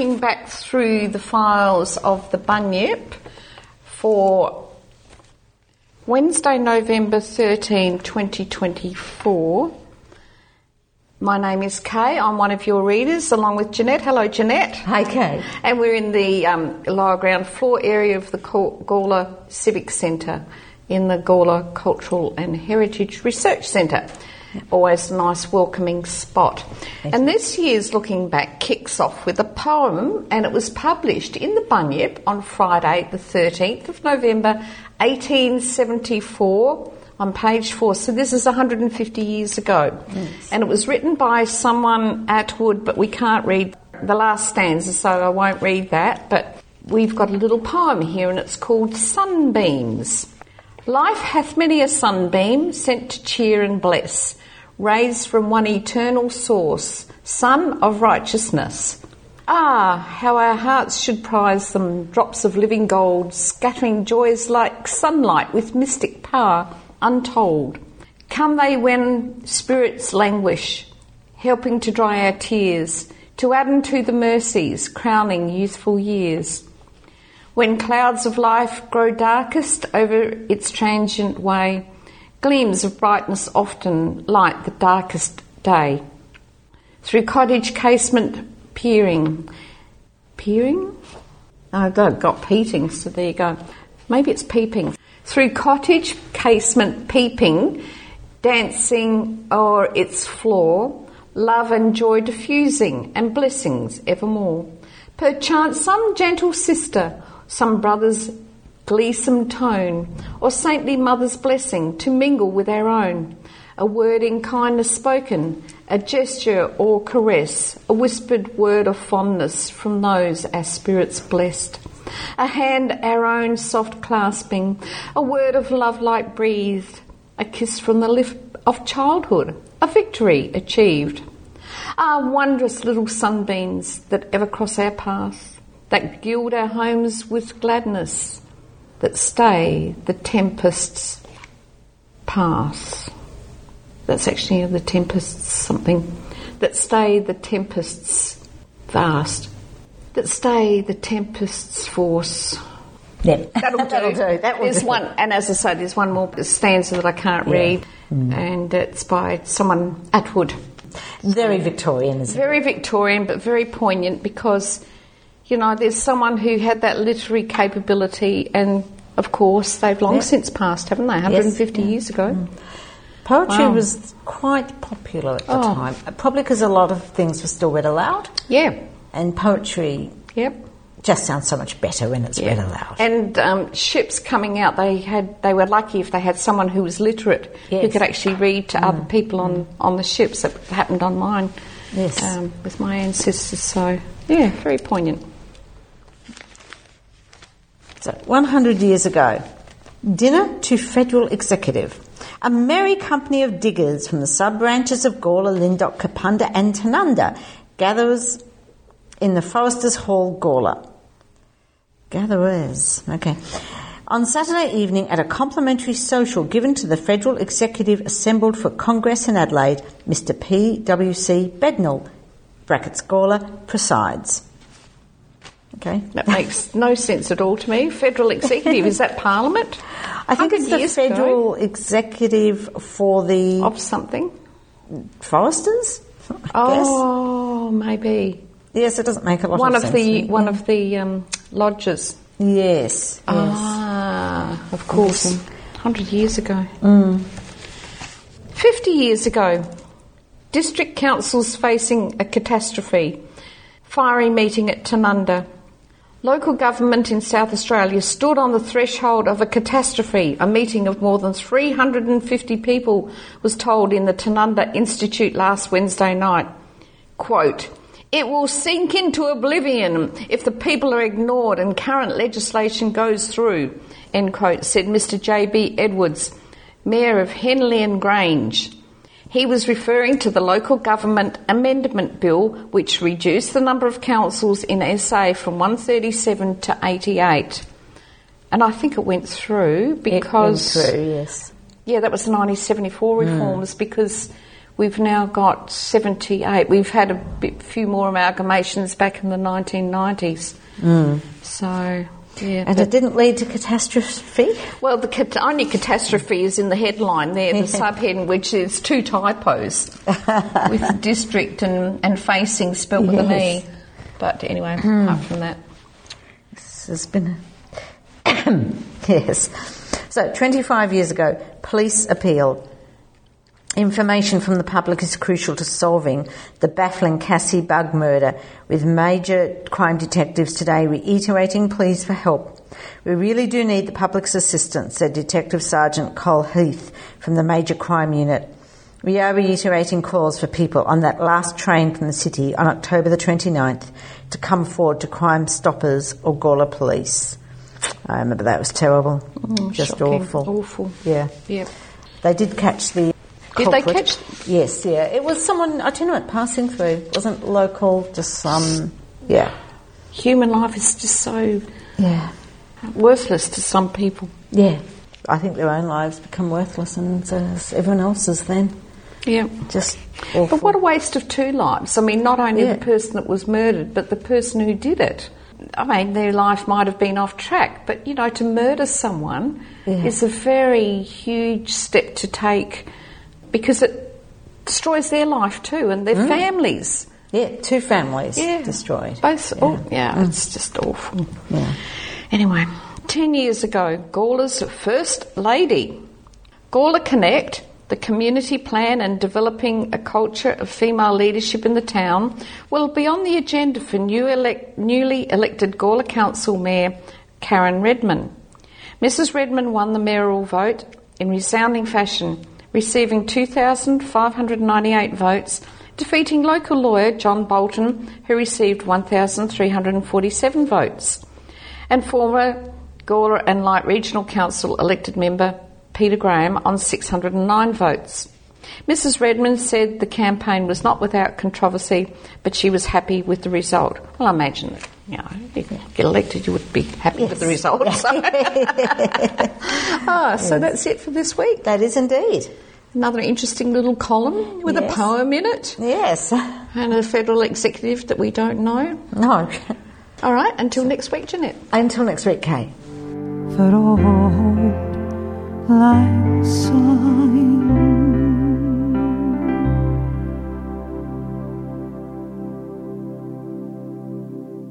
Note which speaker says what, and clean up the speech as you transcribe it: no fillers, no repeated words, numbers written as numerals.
Speaker 1: looking back through the files of the Bunyip for Wednesday, November 13, 2024. My name is Kay. I'm one of your readers, along with Jeanette. Hello, Jeanette.
Speaker 2: Hi, Kay.
Speaker 1: And we're in the lower ground floor area of the Gawler Civic Centre in the Gawler Cultural and Heritage Research Centre. Always a nice, welcoming spot. And this year's Looking Back kicks off with a poem, and it was published in the Bunyip on Friday, the 13th of November, 1874. On page 4, so this is 150 years ago.
Speaker 2: Yes.
Speaker 1: And it was written by someone, Atwood, but we can't read the last stanza, so I won't read that. But we've got a little poem here, and it's called Sunbeams. Life hath many a sunbeam sent to cheer and bless, raised from one eternal source, sun of righteousness. Ah, how our hearts should prize them, drops of living gold, scattering joys like sunlight with mystic power untold. Come they when spirits languish, helping to dry our tears, to add unto the mercies crowning youthful years. When clouds of life grow darkest over its transient way, gleams of brightness often light the darkest day. Through cottage casement peering? Oh, I've got peating, so there you go. Maybe it's peeping. Through cottage casement peeping, dancing o'er its floor, love and joy diffusing, and blessings evermore. Perchance some gentle sister, some brother's gleesome tone, or saintly mother's blessing to mingle with our own. A word in kindness spoken, a gesture or caress, a whispered word of fondness from those our spirits blessed. A hand our own soft clasping, a word of love light breathed, a kiss from the lips of childhood, a victory achieved. Ah, wondrous little sunbeams that ever cross our path, that gild our homes with gladness, that stay the tempest's path. That's actually the tempest's something. That stay the tempest's vast. That stay the tempest's force.
Speaker 2: Yep.
Speaker 1: That'll do. There's one, and as I say, there's one more stanza that I can't read, and it's by someone, Atwood.
Speaker 2: Very Victorian, isn't it?
Speaker 1: Very Victorian, but very poignant because, you know, there's someone who had that literary capability, and of course they've long since passed, haven't they? 150 years ago.
Speaker 2: Poetry was quite popular at the time, probably because a lot of things were still read aloud.
Speaker 1: Yeah.
Speaker 2: And poetry just sounds so much better when it's read aloud.
Speaker 1: And ships coming out, they were lucky if they had someone who was literate who could actually read to other people on the ships. That happened on mine with my ancestors. So, yeah, very poignant.
Speaker 2: So, 100 years ago, dinner to Federal Executive. A merry company of diggers from the sub-branches of Gawler, Lyndoch, Kapunda and Tanunda gathers in the Foresters' Hall, Gawler. Gatherers, okay. On Saturday evening at a complimentary social given to the Federal Executive assembled for Congress in Adelaide, Mr. P.W.C. Bednall, brackets Gawler, presides. Okay. That
Speaker 1: makes no sense at all to me. Federal Executive, is that Parliament?
Speaker 2: I think it's the Federal Executive for the...
Speaker 1: Of something?
Speaker 2: Foresters, I guess.
Speaker 1: Maybe.
Speaker 2: Yes, it doesn't make a lot of sense.
Speaker 1: One of the lodges.
Speaker 2: Yes.
Speaker 1: Ah, of course. 100 years ago. 50 years ago. District councils facing a catastrophe. Fiery meeting at Tanunda. Local government in South Australia stood on the threshold of a catastrophe. A meeting of more than 350 people was told in the Tanunda Institute last Wednesday night. Quote, "It will sink into oblivion if the people are ignored and current legislation goes through," end quote, said Mr. J.B. Edwards, Mayor of Henley and Grange. He was referring to the Local Government Amendment Bill, which reduced the number of councils in SA from 137 to 88. And I think it went through because...
Speaker 2: It went through, yes.
Speaker 1: Yeah, that was the 1974 reforms because we've now got 78. We've had a few more amalgamations back in the 1990s. So, yeah.
Speaker 2: And it didn't lead to catastrophe?
Speaker 1: Well, the only catastrophe is in the headline there, the subheading, which is 2 typos with district and facing spelt with an E. But anyway, apart from that.
Speaker 2: This has been yes. So, 25 years ago, police appealed. Information from the public is crucial to solving the baffling Cassie Bug murder, with major crime detectives today reiterating pleas for help. We really do need the public's assistance, said Detective Sergeant Cole Heath from the Major Crime Unit. We are reiterating calls for people on that last train from the city on October the 29th to come forward to Crime Stoppers or Gawler Police. I remember that was terrible. Just
Speaker 1: shocking.
Speaker 2: Awful. Yeah.
Speaker 1: Yep.
Speaker 2: They did catch the
Speaker 1: Did
Speaker 2: culprit.
Speaker 1: they catch?
Speaker 2: Yes, yeah. It was someone, I don't know, passing through. It wasn't local, just some, yeah.
Speaker 1: Human life is just so worthless to some people.
Speaker 2: Yeah. I think their own lives become worthless, and so does everyone else's then.
Speaker 1: Yeah.
Speaker 2: Just awful.
Speaker 1: But what a waste of 2 lives. I mean, not only the person that was murdered, but the person who did it. I mean, their life might have been off track, but, you know, to murder someone is a very huge step to take, because it destroys their life too and their families.
Speaker 2: Yeah, 2 families destroyed.
Speaker 1: Both. It's just awful.
Speaker 2: Yeah.
Speaker 1: Anyway, 10 years ago, Gawler's first lady. Gawler Connect, the community plan and developing a culture of female leadership in the town, will be on the agenda for newly elected Gawler Council Mayor Karen Redman. Mrs Redman won the mayoral vote in resounding fashion, receiving 2,598 votes, defeating local lawyer John Bolton, who received 1,347 votes, and former Gawler and Light Regional Council elected member Peter Graham on 609 votes. Mrs Redman said the campaign was not without controversy, but she was happy with the result. Well, I imagine that, you know, if you get elected, you would be happy with the result. So that's it for this week.
Speaker 2: That is indeed.
Speaker 1: Another interesting little column with a poem in it.
Speaker 2: Yes.
Speaker 1: And a federal executive that we don't know.
Speaker 2: No.
Speaker 1: All right, until next week, Jeanette.
Speaker 2: Until next week, Kay.
Speaker 3: For all like sign